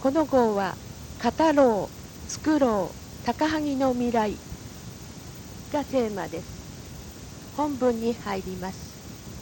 この号は語ろう作ろう高萩の未来がテーマです。本文に入ります。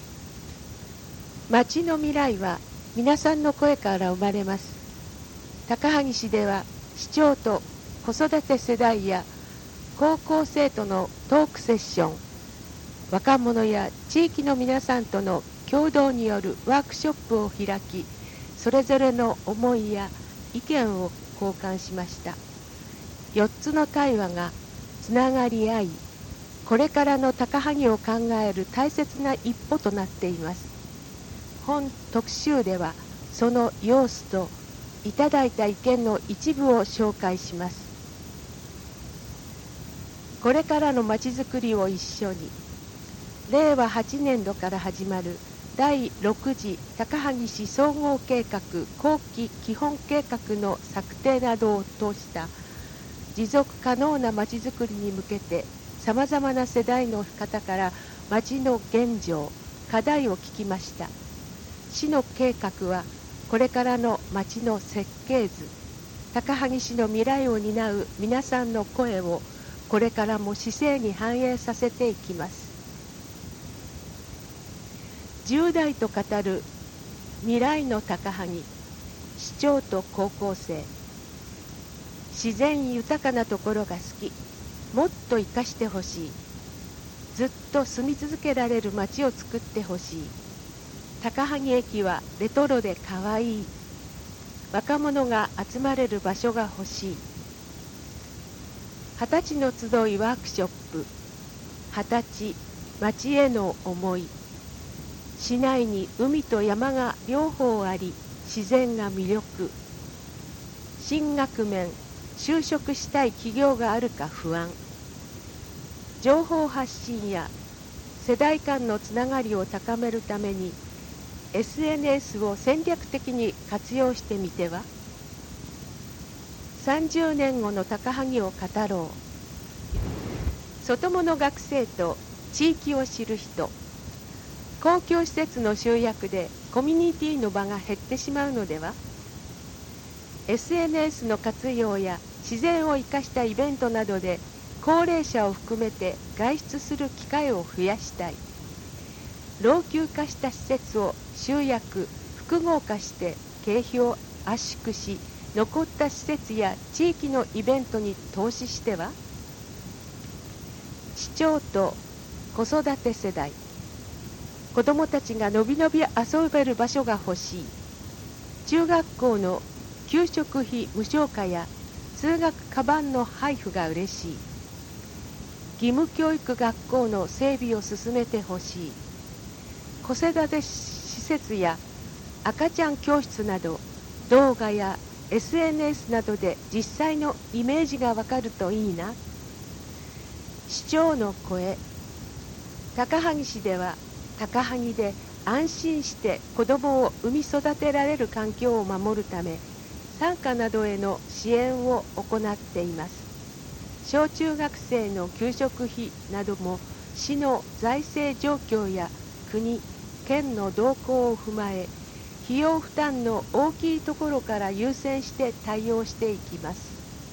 町の未来は皆さんの声から生まれます。高萩市では市長と子育て世代や高校生とのトークセッション、若者や地域の皆さんとの共同によるワークショップを開き、それぞれの思いや意見を交換しました。4つの対話がつながり合い、これからの高萩を考える大切な一歩となっています。本特集ではその様子といただいた意見の一部を紹介します。これからのまちづくりを一緒に、令和8年度から始まる第6次高萩市総合計画後期基本計画の策定などを通した持続可能なまちづくりに向けて、さまざまな世代の方からまちの現状、課題を聞きました。市の計画はこれからのまちの設計図、高萩市の未来を担う皆さんの声をこれからも市政に反映させていきます。10代と語る未来の高萩、市長と高校生。自然豊かなところが好き、もっと生かしてほしい。ずっと住み続けられる街を作ってほしい。高萩駅はレトロでかわいい。若者が集まれる場所が欲しい。20歳の集いワークショップ、20歳街への思い。市内に海と山が両方あり、自然が魅力。進学面、就職したい企業があるか不安。情報発信や世代間のつながりを高めるために SNS を戦略的に活用してみては。30年後の高萩を語ろう。外物学生と地域を知る人。公共施設の集約でコミュニティの場が減ってしまうのでは。 SNS の活用や自然を生かしたイベントなどで高齢者を含めて外出する機会を増やしたい。老朽化した施設を集約複合化して経費を圧縮し、残った施設や地域のイベントに投資しては。市長と子育て世代。子どもたちがのびのび遊べる場所が欲しい。中学校の給食費無償化や通学カバンの配布がうれしい。義務教育学校の整備を進めてほしい。子育て施設や赤ちゃん教室など動画や SNS などで実際のイメージがわかるといいな。市長の声。高萩市では高萩で安心して子どもを産み育てられる環境を守るため、産科などへの支援を行っています。小中学生の給食費なども市の財政状況や国、県の動向を踏まえ、費用負担の大きいところから優先して対応していきます。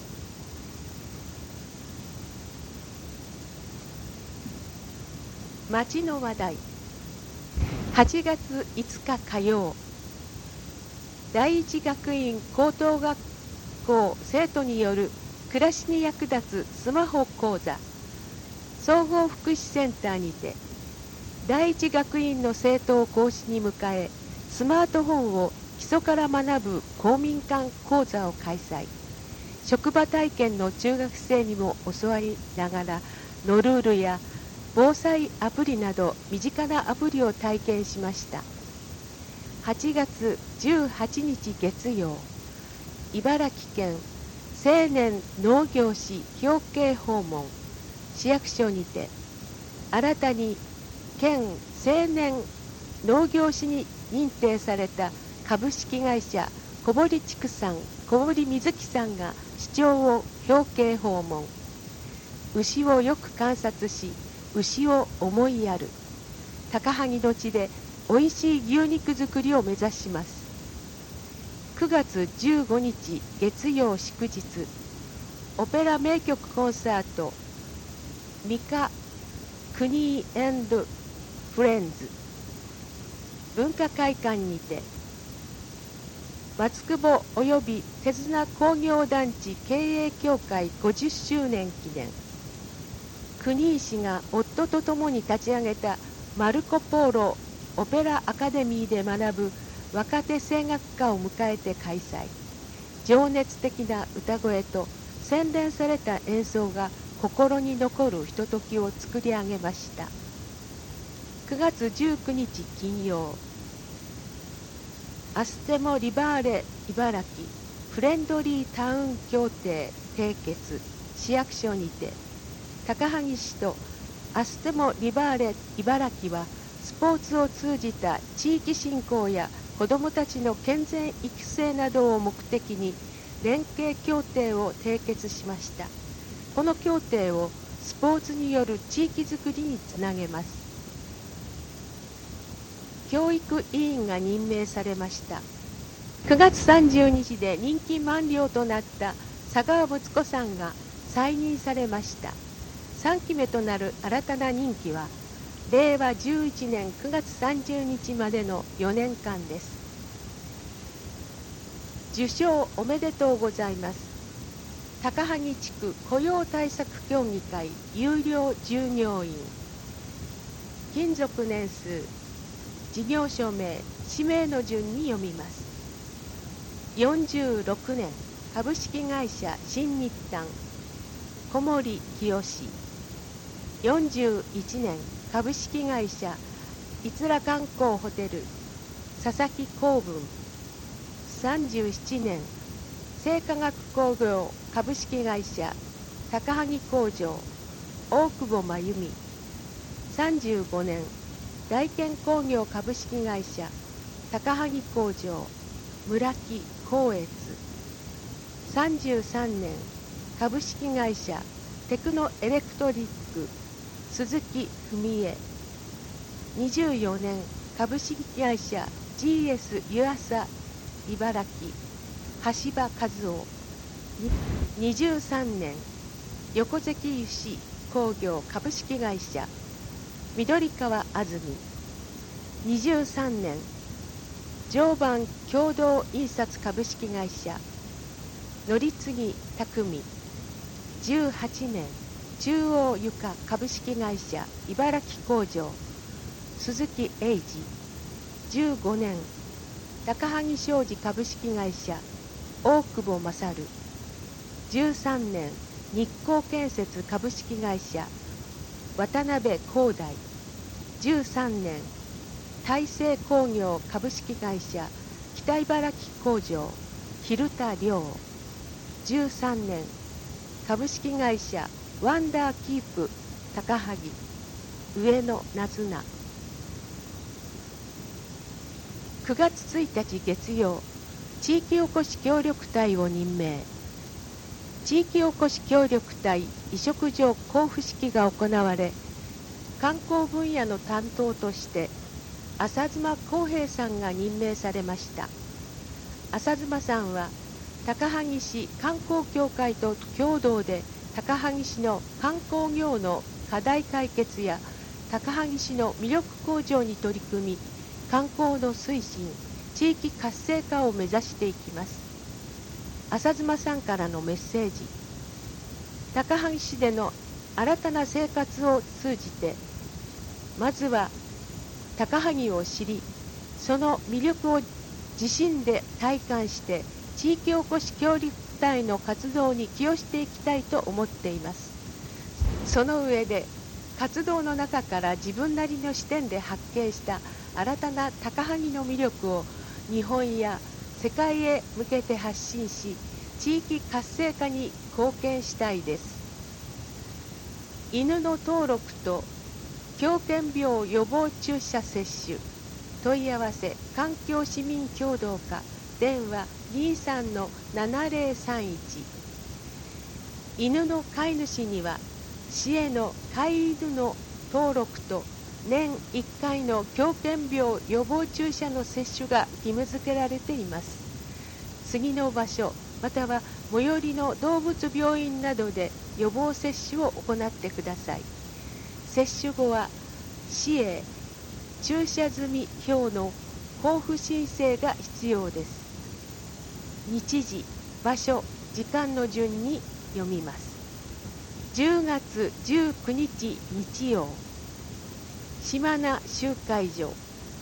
町の話題。8月5日火曜、第一学院高等学校生徒による暮らしに役立つスマホ講座、総合福祉センターにて第一学院の生徒を講師に迎え、スマートフォンを基礎から学ぶ公民館講座を開催。職場体験の中学生にも教わりながら、ノルールや防災アプリなど身近なアプリを体験しました。8月18日月曜、茨城県青年農業士表敬訪問。市役所にて新たに県青年農業士に認定された株式会社小堀畜産小堀瑞希さんが市長を表敬訪問。牛をよく観察し、牛を思いやる。高萩の地でおいしい牛肉作りを目指します。 9月15日月曜祝日、オペラ名曲コンサートミカ・クニー&フレンズ文化会館にて、松久保及び手綱工業団地経営協会50周年記念、国井氏が夫と共に立ち上げたマルコ・ポーロオペラアカデミーで学ぶ若手声楽家を迎えて開催。情熱的な歌声と洗練された演奏が心に残るひとときを作り上げました。9月19日金曜、アステモ・リバーレ茨城フレンドリータウン協定締結市役所にて、高萩市とアステモ・リバーレ茨城はスポーツを通じた地域振興や子どもたちの健全育成などを目的に連携協定を締結しました。この協定をスポーツによる地域づくりにつなげます。教育委員が任命されました。9月30日で任期満了となった佐川睦子さんが再任されました。3期目となる新たな任期は令和11年9月30日までの4年間です。受賞おめでとうございます。高萩地区雇用対策協議会有料従業員、勤続年数、事業所名、氏名の順に読みます。46年株式会社新日丹小森清。41年株式会社逸良観光ホテル佐々木公文。37年生化学工業株式会社高萩工場大久保真由美。35年大建工業株式会社高萩工場村木光悦。33年株式会社テクノエレクトリック鈴木文江。24年株式会社 GS 湯浅茨城橋場和夫。23年横関油脂工業株式会社緑川あずみ。23年常磐共同印刷株式会社乗次匠。18年中央床株式会社茨城工場鈴木英二。15年高萩商事株式会社大久保勝。13年日光建設株式会社渡辺光大。13年大成工業株式会社北茨城工場蛭田亮。13年株式会社ワンダーキープ高萩上野なずな。9月1日月曜、地域おこし協力隊を任命。地域おこし協力隊委嘱状交付式が行われ、観光分野の担当として浅妻康平さんが任命されました。浅妻さんは高萩市観光協会と共同で高萩市の観光業の課題解決や高萩市の魅力向上に取り組み、観光の推進、地域活性化を目指していきます。浅妻さんからのメッセージ。高萩市での新たな生活を通じて、まずは高萩を知り、その魅力を自身で体感して地域おこし協力隊の活動に寄与していきたいと思っています。その上で活動の中から自分なりの視点で発見した新たな高萩の魅力を日本や世界へ向けて発信し、地域活性化に貢献したいです。犬の登録と狂犬病予防注射接種問い合わせ環境市民協同課電話 23-7031。 犬の飼い主には市への飼い犬の登録と年1回の狂犬病予防注射の接種が義務付けられています。 次の場所または最寄りの動物病院などで予防接種を行ってください。接種後は市へ注射済み票の交付申請が必要です。日時、場所、時間の順に読みます。10月19日日曜、島名集会所、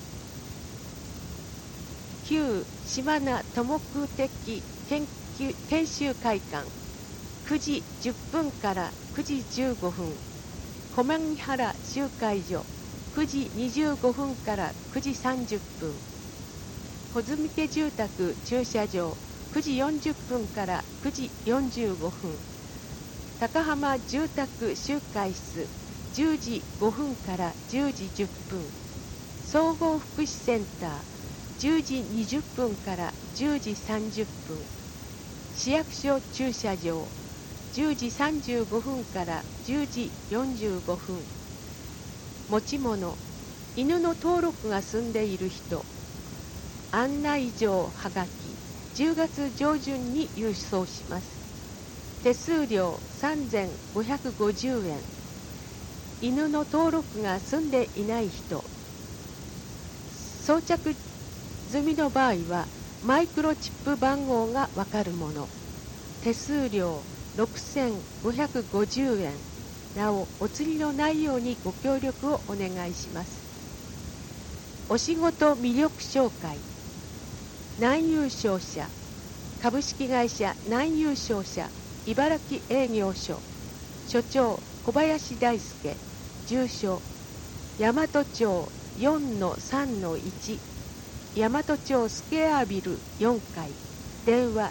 旧島名土木的研修会館、9時10分から9時15分、駒木原集会所、9時25分から9時30分、穂積家住宅駐車場、9時40分から9時45分、高浜住宅集会室、10時5分から10時10分、総合福祉センター、10時20分から10時30分、市役所駐車場、10時35分から10時45分。持ち物、犬の登録が済んでいる人、案内状はがき、10月上旬に郵送します。手数料3550円。犬の登録が済んでいない人、装着済みの場合はマイクロチップ番号がわかるもの。手数料6550円。なお、お釣りのないようにご協力をお願いします。お仕事魅力紹介。南優商社、株式会社南優商社、茨城営業所、所長小林大輔、住所大和町 4-3-1、大和町スケアビル4階、電話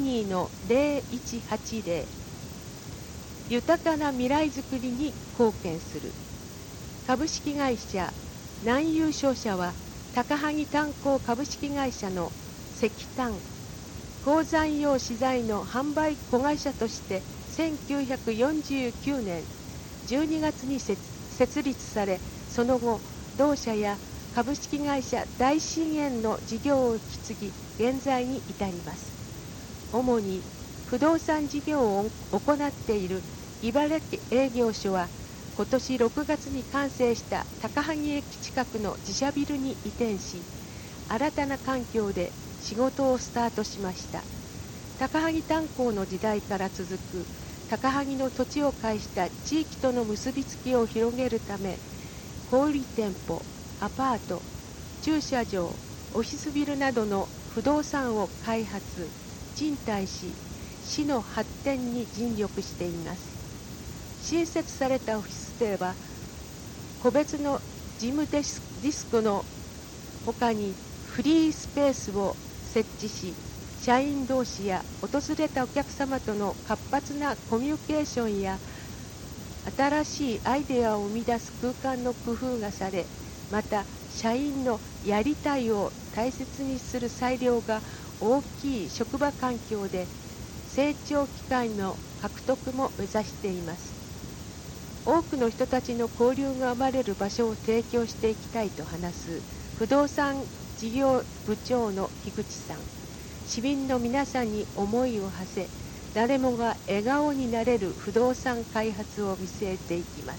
22-0180。豊かな未来づくりに貢献する株式会社南優商社は、高萩炭鉱株式会社の石炭、鉱山用資材の販売子会社として1949年12月に設立され、その後同社や株式会社大新園の事業を引き継ぎ、現在に至ります。主に不動産事業を行っている茨城営業所は、今年6月に完成した高萩駅近くの自社ビルに移転し、新たな環境で仕事をスタートしました。高萩炭鉱の時代から続く高萩の土地を介した地域との結びつきを広げるため、小売店舗、アパート、駐車場、オフィスビルなどの不動産を開発、賃貸し、市の発展に尽力しています。新設されたオフィスでは、個別の事務ディスクの他にフリースペースを設置し、社員同士や訪れたお客様との活発なコミュニケーションや新しいアイデアを生み出す空間の工夫がされ、また社員のやりたいを大切にする裁量が大きい職場環境で、成長機会の獲得も目指しています。多くの人たちの交流が生まれる場所を提供していきたいと話す不動産事業部長の樋口さん。市民の皆さんに思いを馳せ、誰もが笑顔になれる不動産開発を見据えていきます。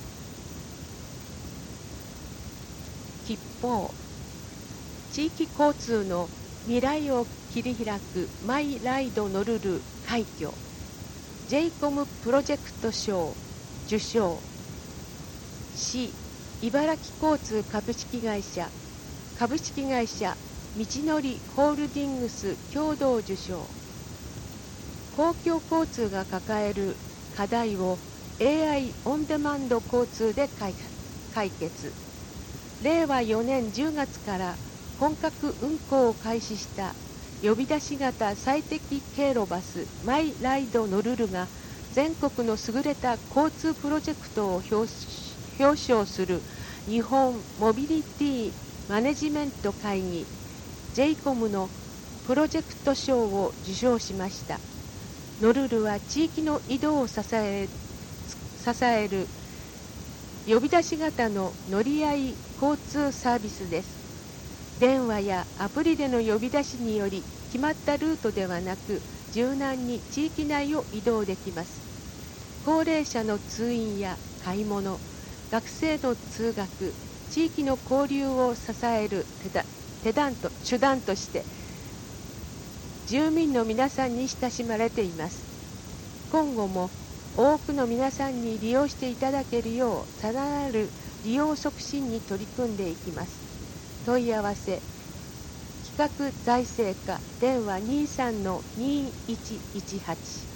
吉報、地域交通の未来を切り開くマイライドノルル快挙、 JCOM プロジェクト賞受賞、市茨城交通株式会社、株式会社道のりホールディングス共同受賞。公共交通が抱える課題を AI オンデマンド交通で解決。令和4年10月から本格運行を開始した呼び出し型最適経路バスマイライドノルルが、全国の優れた交通プロジェクトを表彰する日本モビリティマネジメント会議 JCOM のプロジェクト賞を受賞しました。ノルルは地域の移動を支える呼び出し型の乗り合い交通サービスです。電話やアプリでの呼び出しにより、 決まったルートではなく、柔軟に地域内を移動できます。高齢者の通院や買い物、学生の通学、地域の交流を支える手段として住民の皆さんに親しまれています。今後も多くの皆さんに利用していただけるよう、さらなる利用促進に取り組んでいきます。問い合わせ企画財政課電話 23-2118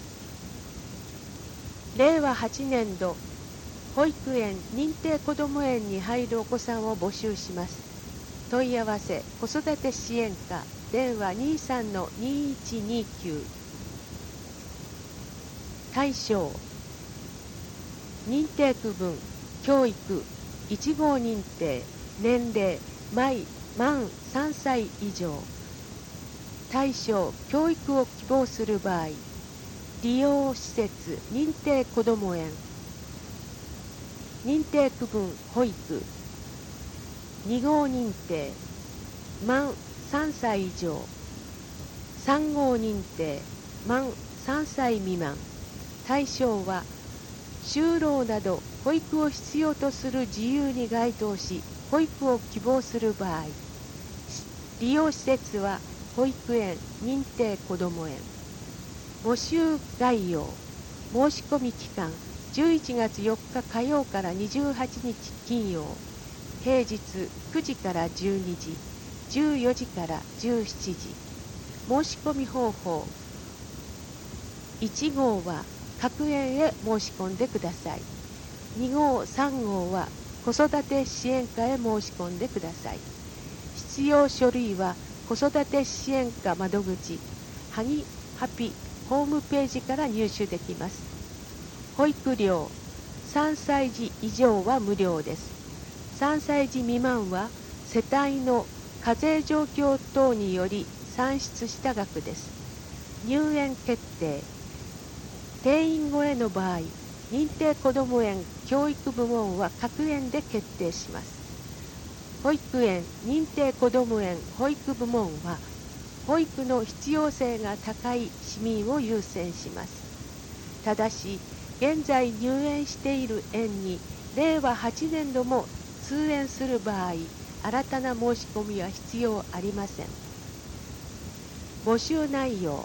令和8年度保育園認定こども園に入るお子さんを募集します。問い合わせ子育て支援課電話 23-2129 対象認定区分教育1号認定年齢満3歳以上対象教育を希望する場合利用施設認定こども園認定区分保育2号認定満3歳以上3号認定満3歳未満対象は就労など保育を必要とする自由に該当し保育を希望する場合利用施設は保育園認定こども園募集概要申し込み期間11月4日火曜から28日金曜平日9時から12時14時から17時申し込み方法1号は各園へ申し込んでください。2号3号は子育て支援課へ申し込んでください。必要書類は子育て支援課窓口はぎハピホームページから入手できます。保育料3歳児以上は無料です。3歳児未満は世帯の課税状況等により算出した額です。入園決定定員超えの場合認定こども園教育部門は各園で決定します。保育園認定こども園保育部門は保育の必要性が高い市民を優先します。ただし現在入園している園に令和8年度も通園する場合新たな申し込みは必要ありません。募集内容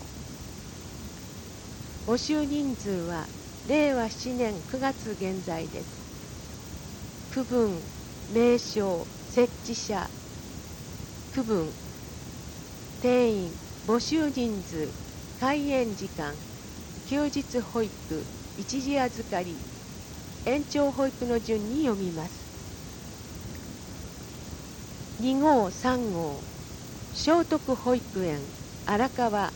募集人数は令和7年9月現在です。区分名称設置者区分定員募集人数開園時間休日保育一時預かり延長保育の順に読みます。2号3号聖徳保育園荒川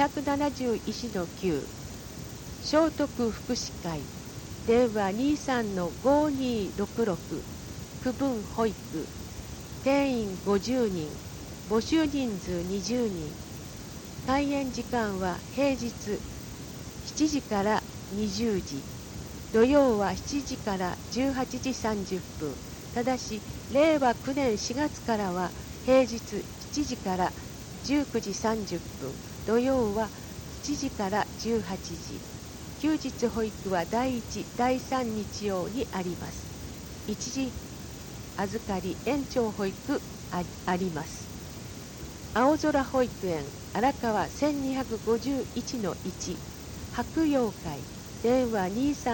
271-9聖徳福祉会電話 23-5266 区分保育定員50人募集人数20人開園時間は平日7時から20時土曜は7時から18時30分ただし令和9年4月からは平日7時から19時30分土曜は7時から18時休日保育は第1、第3日曜にあります。一時預かり延長保育あります。青空保育園荒川 1251-1 白陽会電話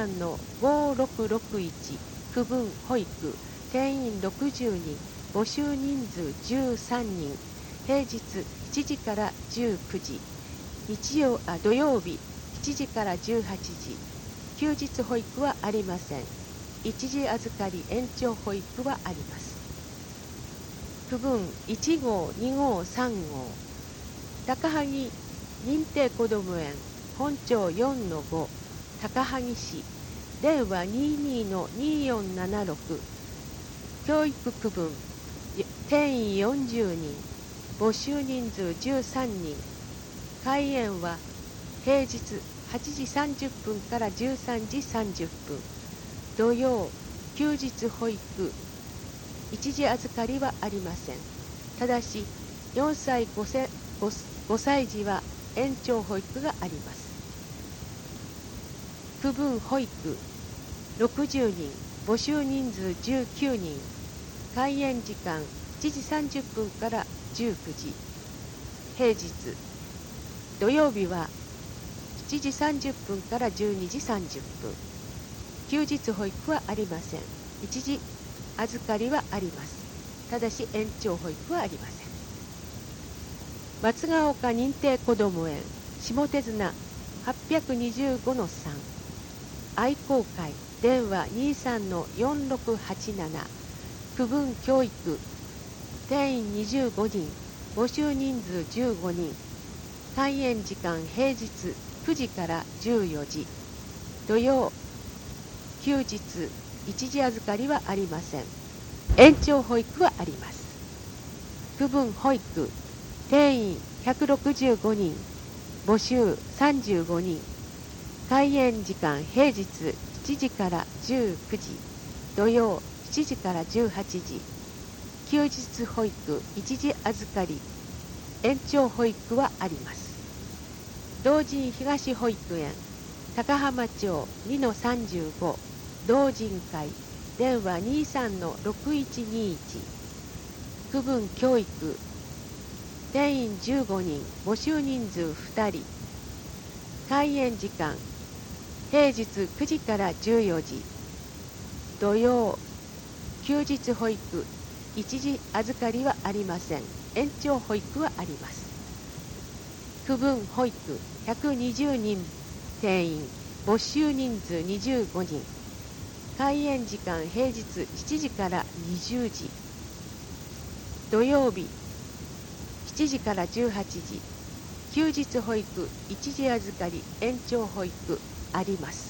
23-5661 区分保育定員60人募集人数13人平日7時から19時土曜日7時から18時休日保育はありません。一時預かり延長保育はあります。区分1号2号3号高萩認定こども園本町 4-5 高萩市電話 22-2476 教育区分定員40人募集人数13人開園は平日8時30分から13時30分土曜休日保育一時預かりはありません。ただし4歳 5 5歳児は延長保育があります。区分保育60人、募集人数19人、開園時間7時30分から19時、平日、土曜日は7時30分から12時30分、休日保育はありません。一時預かりはあります。ただし延長保育はありません。松ヶ丘認定こども園下手綱 825-3 愛好会電話 23-4687 区分教育定員25人募集人数15人開園時間平日9時から14時土曜休日一時預かりはありません。延長保育はあります。区分保育定員165人募集35人開園時間平日7時から19時土曜7時から18時休日保育一時預かり延長保育はあります。同人東保育園高浜町 2-35 同人会電話 23-6121 区分教育定員15人募集人数2人開園時間平日9時から14時土曜休日保育一時預かりはありません。延長保育はあります。区分保育120人定員募集人数25人開園時間平日7時から20時土曜日7時から18時休日保育一時預かり延長保育あります。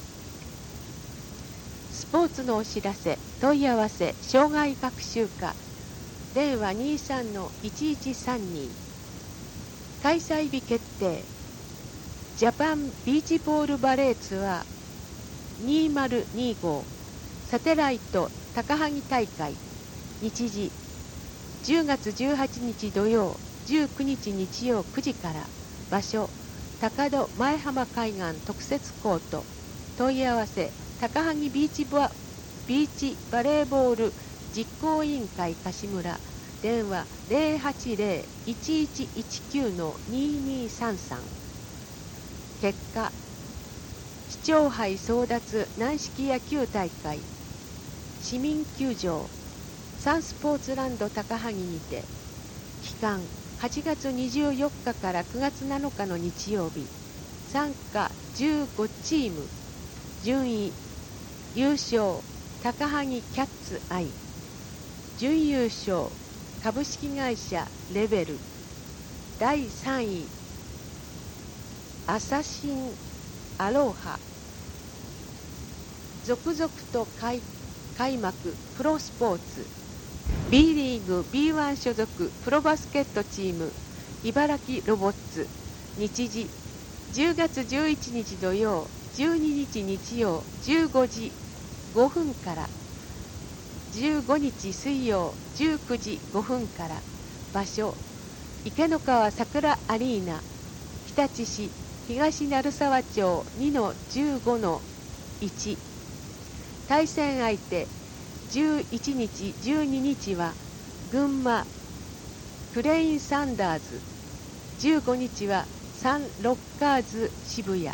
スポーツのお知らせ問い合わせ障害学習課電話 23-1132 開催日決定ジャパンビーチボールバレーツアー2025サテライト高萩大会日時10月18日土曜19日日曜9時から場所高戸前浜海岸特設コート問い合わせ高萩ビーチバレーボール実行委員会柏村電話 080-1119-2233 結果市長杯争奪軟式野球大会市民球場サンスポーツランド高萩にて期間8月24日から9月7日の日曜日参加15チーム順位優勝高萩キャッツアイ準優勝株式会社レベル第3位アサシンアローハ続々と開幕プロスポーツ B リーグ B1 所属プロバスケットチーム茨城ロボッツ日時10月11日土曜12日日曜15時5分から15日水曜19時5分から場所池の川桜アリーナ日立市東鳴沢町 2-15-1 対戦相手11日12日は群馬クレインサンダーズ15日はサンロッカーズ渋谷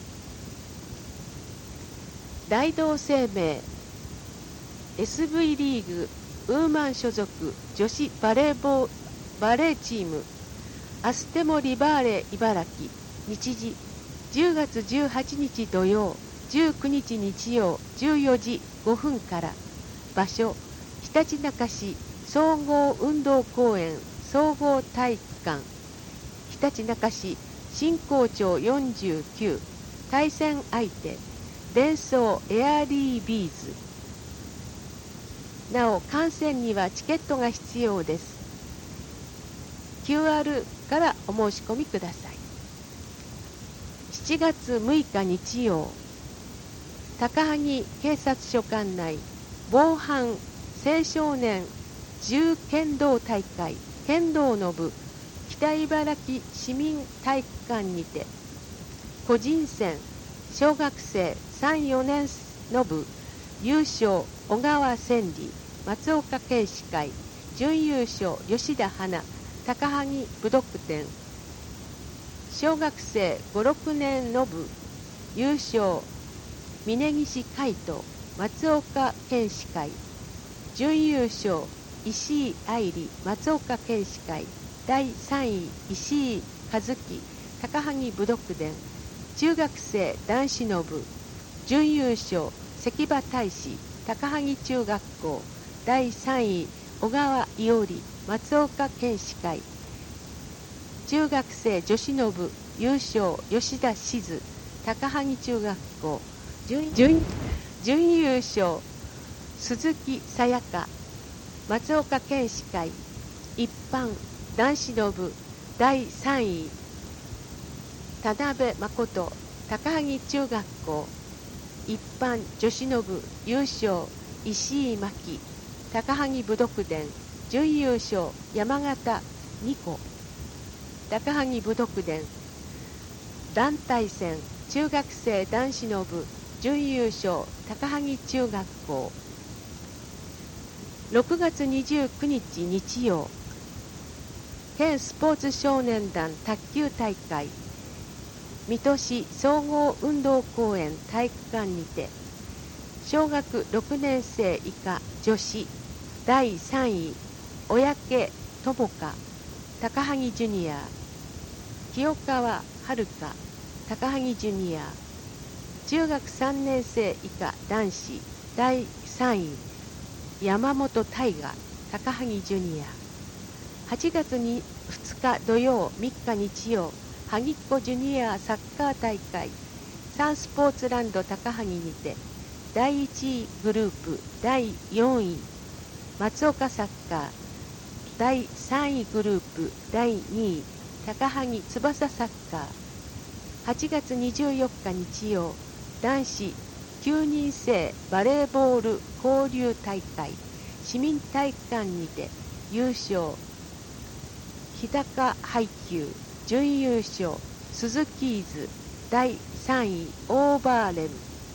大同生命 SV リーグウーマン所属女子バレーチームアステモリバーレ茨城日時10月18日土曜19日日曜14時5分から場所ひたちなか市総合運動公園総合体育館ひたちなか市新港町49対戦相手デンソーエアリービーズなお観戦にはチケットが必要です。 QR からお申し込みください。7月6日日曜高萩警察署管内防犯青少年銃剣道大会剣道の部北茨城市民体育館にて個人戦小学生3、4年の部優勝小川千里松岡健士会、準優勝吉田花高萩武道店、小学生5、6年の部優勝峯岸海斗松岡健士会、準優勝石井愛理松岡健士会、第3位石井和樹高萩武道殿、中学生男子の部準優勝関場大使高萩中学校、第3位小川伊織松岡健士会、中学生女子の部優勝吉田静高萩中学校、準優勝鈴木さやか松岡健士会、一般男子の部第3位田辺誠高萩中学校、一般女子の部優勝石井真希高萩武道殿、準優勝山形二子高萩武道殿、団体戦中学生男子の部準優勝高萩中学校。6月29日日曜、県スポーツ少年団卓球大会水戸市総合運動公園体育館にて小学6年生以下女子第3位小宅智香高萩ジュニア、清川遥高萩ジュニア、中学3年生以下男子第3位山本大河高萩ジュニア、8月2日土曜3日日曜、萩っ子ジュニアサッカー大会サンスポーツランド高萩にて第1位グループ第4位松岡サッカー、第3位グループ第2位高萩翼サッカー、8月24日日曜、男子9人制バレーボール交流大会市民体育館にて優勝日高配球、準優勝鈴木伊豆、第3位オーバーレム。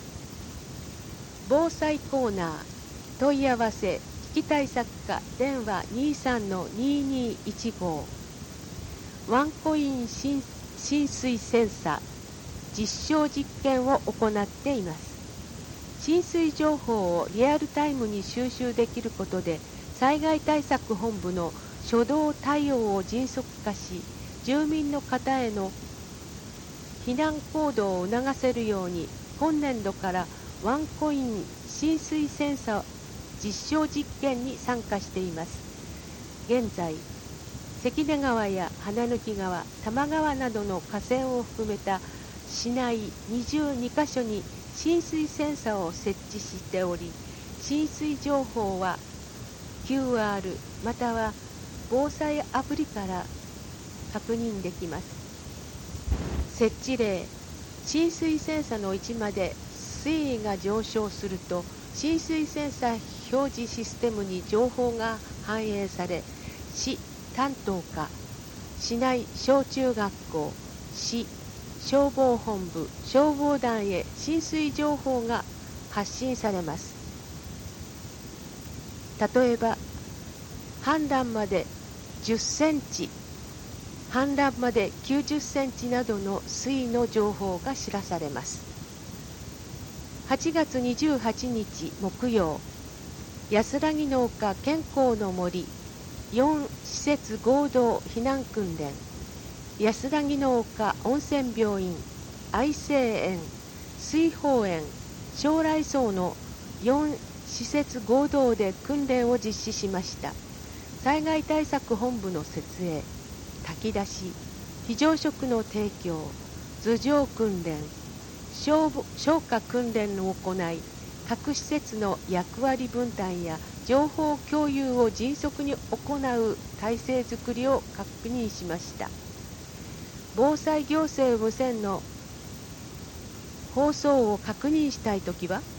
防災コーナー問い合わせ危機対策課電話 23-2215、 ワンコイン浸水センサ実証実験を行っています。浸水情報をリアルタイムに収集できることで災害対策本部の初動対応を迅速化し、住民の方への避難行動を促せるように、今年度からワンコイン浸水センサ実証実験に参加しています。現在、関根川や花貫川、多摩川などの河川を含めた市内22カ所に浸水センサを設置しており、浸水情報は QR または防災アプリから確認できます。設置例、浸水センサの位置まで水位が上昇すると浸水センサ表示システムに情報が反映され、市担当課、市内小中学校、市消防本部、消防団へ浸水情報が発信されます。例えば、氾濫まで10センチ、氾濫まで90センチなどの水位の情報が知らされます。8月28日木曜、安らぎ農家健康の森4施設合同避難訓練、安らぎ農家温泉病院、愛生園、水宝園、将来荘の4施設合同で訓練を実施しました。災害対策本部の設営、炊き出し、非常食の提供、頭上訓練、消火訓練を行い、各施設の役割分担や情報共有を迅速に行う体制づくりを確認しました。防災行政無線の放送を確認したいときは、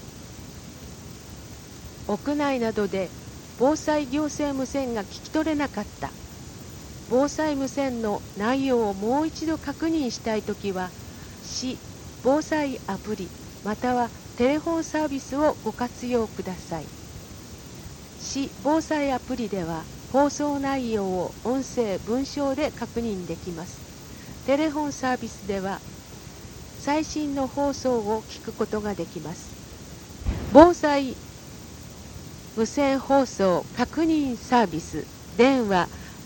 屋内などで防災行政無線が聞き取れなかった、 防災無線の内容をもう一度確認したいときは、市防災アプリまたはテレフォンサービスをご活用ください。市防災アプリでは放送内容を音声・文章で確認できます。テレフォンサービスでは最新の放送を聞くことができます。防災無線放送確認サービス、電話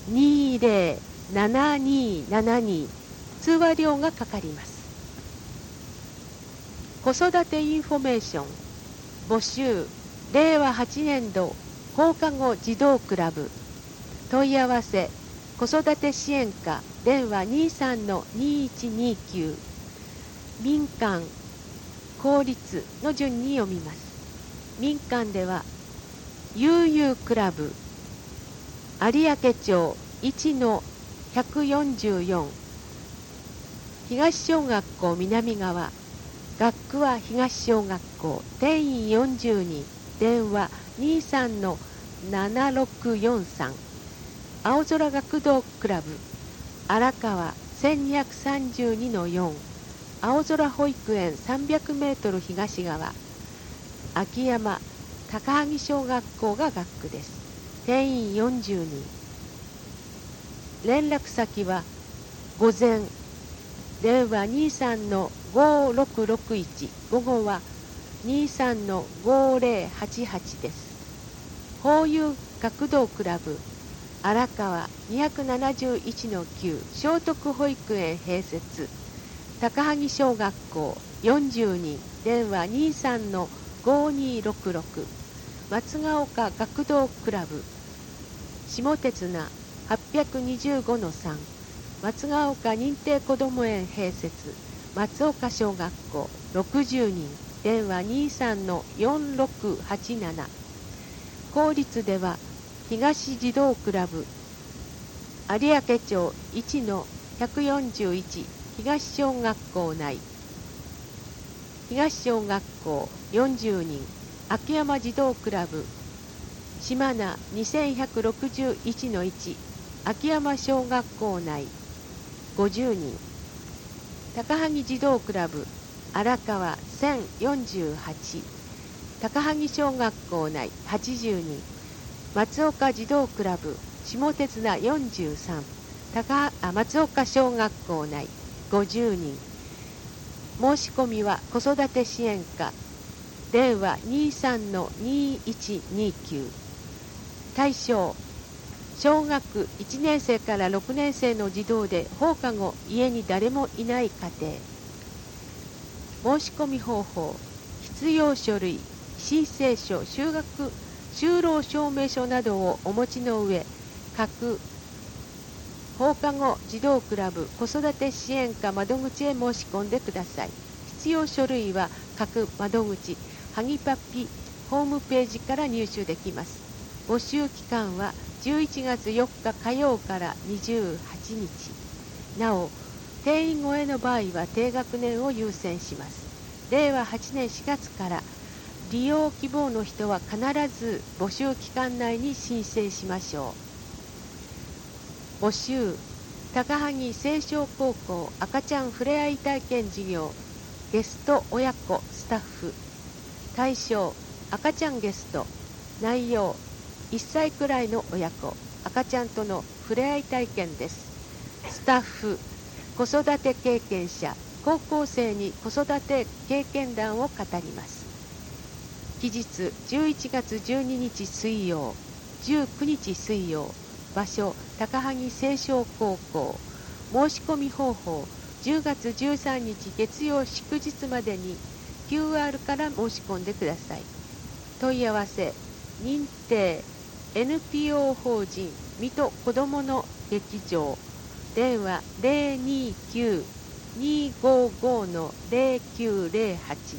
207272、通話料がかかります。子育てインフォメーション募集、令和8年度放課後児童クラブ、問い合わせ子育て支援課電話 23-2129、民間公立の順に読みます。民間では悠々クラブ有明町 1-144、東小学校南側、学区は東小学校、定員40人、電話 23-7643、青空学童クラブ荒川 1232-4、青空保育園300メートル東側、秋山高萩小学校が学区です。定員40人。連絡先は午前電話 23-5661、午後は 23-5088 です。法友学童クラブ荒川 271-9、聖徳保育園併設、高萩小学校40人、電話 23-5266、松ヶ丘学童クラブ下鉄名 825-3、松ヶ丘認定こども園併設、松岡小学校60人、電話 23-4687、公立では東児童クラブ有明町 1-141、東小学校内、東小学校40人、秋山児童クラブ島名 2161-1、秋山小学校内50人、高萩児童クラブ荒川1048、高萩小学校内80人、松岡児童クラブ下鉄名43、松岡小学校内50人。申し込みは子育て支援課電話 23-2129、対象小学1年生から6年生の児童で放課後家に誰もいない家庭。申し込み方法、必要書類、申請書、就労証明書などをお持ちの上、各放課後児童クラブ子育て支援課窓口へ申し込んでください。必要書類は各窓口はぎパピホームページから入手できます。募集期間は11月4日火曜から28日。なお、定員超えの場合は低学年を優先します。令和8年4月から利用希望の人は必ず募集期間内に申請しましょう。募集、高萩青少高校赤ちゃんふれあい体験事業ゲスト親子スタッフ。対象、赤ちゃんゲスト。内容、1歳くらいの親子、赤ちゃんとのふれあい体験です。スタッフ、子育て経験者、高校生に子育て経験談を語ります。期日11月12日水曜、19日水曜。場所、高萩青少高校。申し込み方法、10月13日月曜祝日までに QR から申し込んでください。問い合わせ、認定 NPO 法人水戸こどもの劇場、電話 029-255-0908。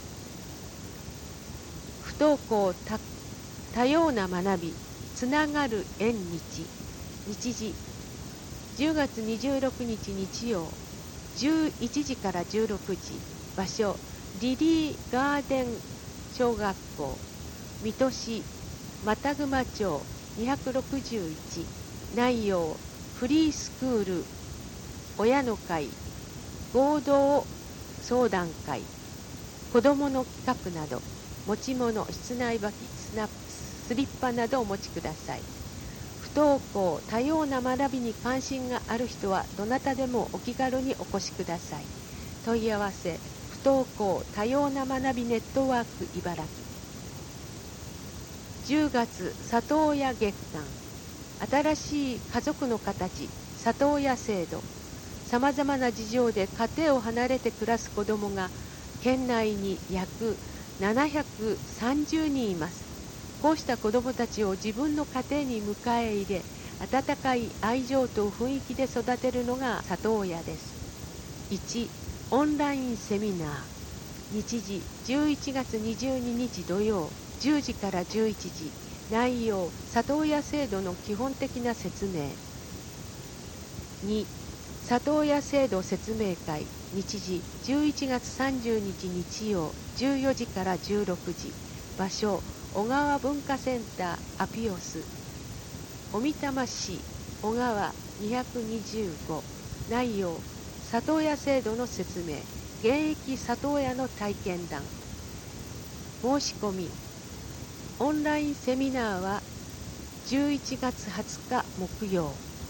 不登校多様な学び、つながる縁日。日時、10月26日日曜、11時から16時。場所、リリーガーデン小学校、水戸市又熊町261。内容、 フリースクール、親の会、合同相談会、子どもの企画など、持ち物、室内履き、スリッパなどお持ちください。不登校、多様な学びに関心がある人はどなたでもお気軽にお越しください。問い合わせ、不登校多様な学びネットワーク茨城。10月里親月間、新しい家族の形、里親制度。さまざまな事情で家庭を離れて暮らす子どもが県内に約730人います。こうした子どもたちを自分の家庭に迎え入れ、温かい愛情と雰囲気で育てるのが里親です。1、オンラインセミナー。日時11月22日土曜10時から11時。内容、里親制度の基本的な説明。2、里親制度説明会。日時11月30日日曜14時から16時。場所、小川文化センターアピオス、小美玉市小川225。内容、里親制度の説明、現役里親の体験談。申し込み。オンラインセミナーは11月20日木曜。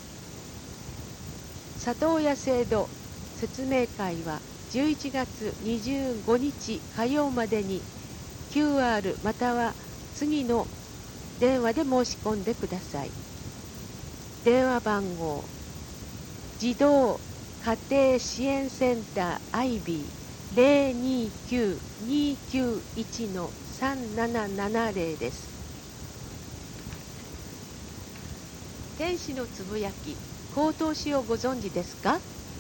里親制度説明会は11月25日火曜までに QR または次の電話で申し込んでください。電話番号、児童家庭支援センター IB029-291-3770 です。天使のつぶやき、口頭詩をご存知ですか？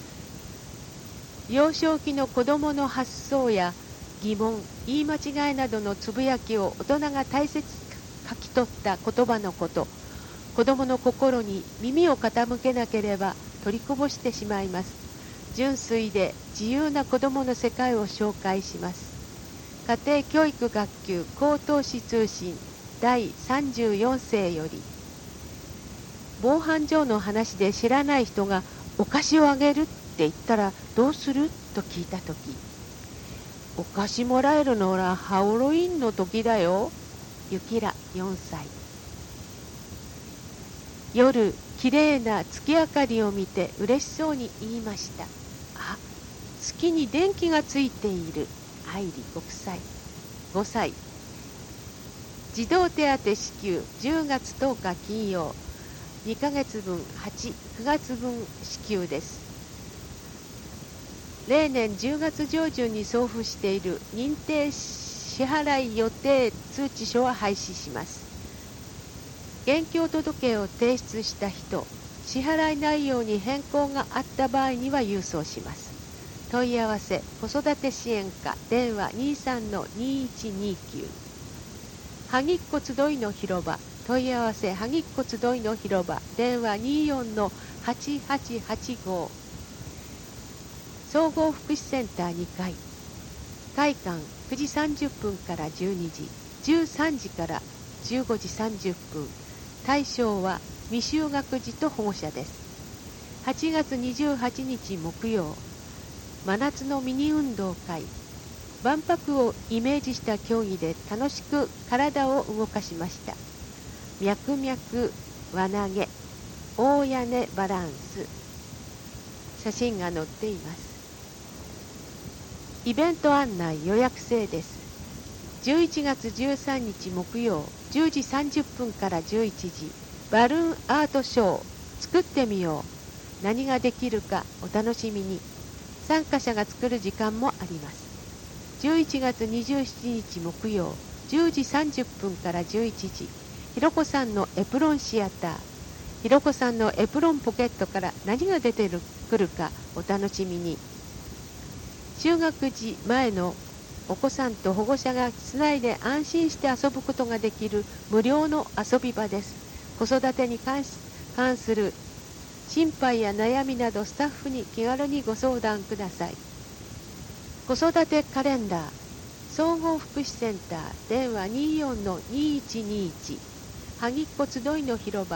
幼少期の子どもの発想や疑問、言い間違いなどのつぶやきを大人が大切に書き取った言葉のこと。子どもの心に耳を傾けなければ取りこぼしてしまいます。純粋で自由な子どもの世界を紹介します。家庭教育学級口頭詩通信第34世より。防犯上の話で知らない人がお菓子をあげるって言ったらどうすると聞いたとき、お菓子もらえるのはハロウィンの時だよ。ゆきら4歳。夜、きれいな月明かりを見て嬉しそうに言いました。あ、月に電気がついている。愛理5歳。児童手当支給10月10日金曜。2ヶ月分8、9月分支給です。例年10月上旬に送付している認定支払い予定通知書は廃止します。現況届を提出した人、支払い内容に変更があった場合には郵送します。問い合わせ、子育て支援課、電話 23-2129。萩っ子集いの広場、問い合わせ、萩っ子集いの広場、電話 24-8885。総合福祉センター2階。開館9時30分から12時、13時から15時30分。対象は未就学児と保護者です。8月28日木曜、真夏のミニ運動会。万博をイメージした競技で楽しく体を動かしました。脈々輪投げ、大屋根バランス。写真が載っています。イベント案内予約制です。11月13日木曜10時30分から11時、バルーンアートショー、作ってみよう。何ができるかお楽しみに。参加者が作る時間もあります。11月27日木曜10時30分から11時、ひろこさんのエプロンシアター。ひろこさんのエプロンポケットから何が出てくるかお楽しみに。就学時前のお子さんと保護者が室内で安心して遊ぶことができる無料の遊び場です。子育てに関する心配や悩みなどスタッフに気軽にご相談ください。子育てカレンダー、総合福祉センター、電話 24-2121。萩っ子集いの広場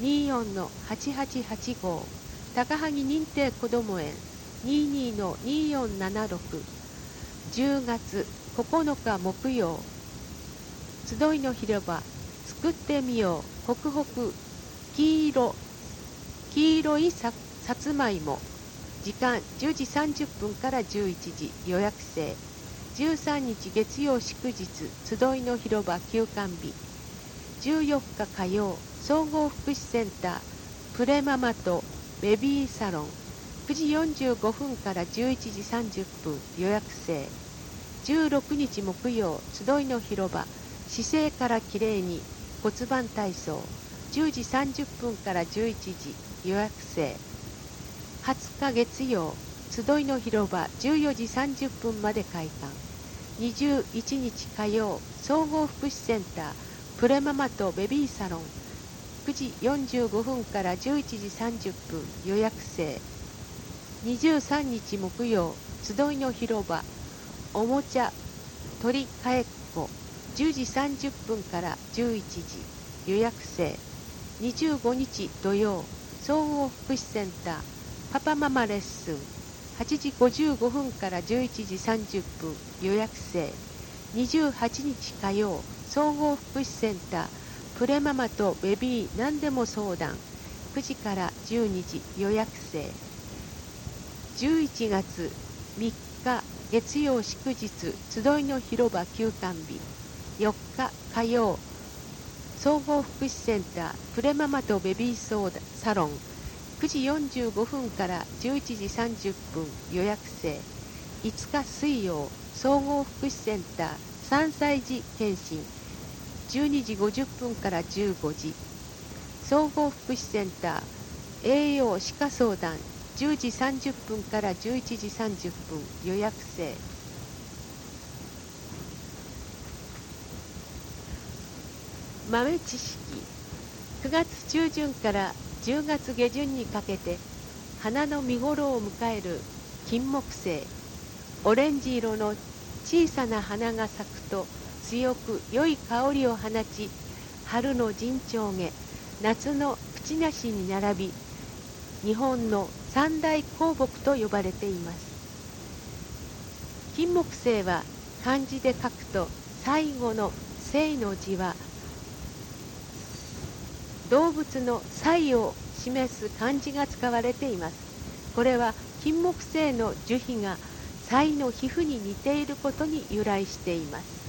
24-8885高萩認定こども園 22-2476 10月9日木曜集いの広場作ってみようホクホク黄色いさつまいも時間10時30分から11時予約制13日月曜祝日集いの広場休館日14日火曜総合福祉センタープレママとベビーサロン9時45分から11時30分予約制16日木曜集いの広場姿勢からきれいに骨盤体操10時30分から11時予約制20日月曜集いの広場14時30分まで開館21日火曜総合福祉センタープレママとベビーサロン9時45分から11時30分予約制23日木曜集いの広場おもちゃ取り替えっこ10時30分から11時予約制25日土曜総合福祉センターパパママレッスン8時55分から11時30分予約制28日火曜総合福祉センタープレママとベビー何でも相談9時から12時予約制11月3日月曜祝日集いの広場休館日4日火曜総合福祉センタープレママとベビーサロン9時45分から11時30分予約制5日水曜総合福祉センター3歳児検診12時50分から15時総合福祉センター栄養歯科相談10時30分から11時30分予約制豆知識9月中旬から10月下旬にかけて花の見頃を迎える金木犀オレンジ色の小さな花が咲くと強く良い香りを放ち春の陣長毛夏のクチナシに並び日本の三大香木と呼ばれています金木犀は漢字で書くと最後の犀の字は動物の犀を示す漢字が使われていますこれは金木犀の樹皮が犀の皮膚に似ていることに由来しています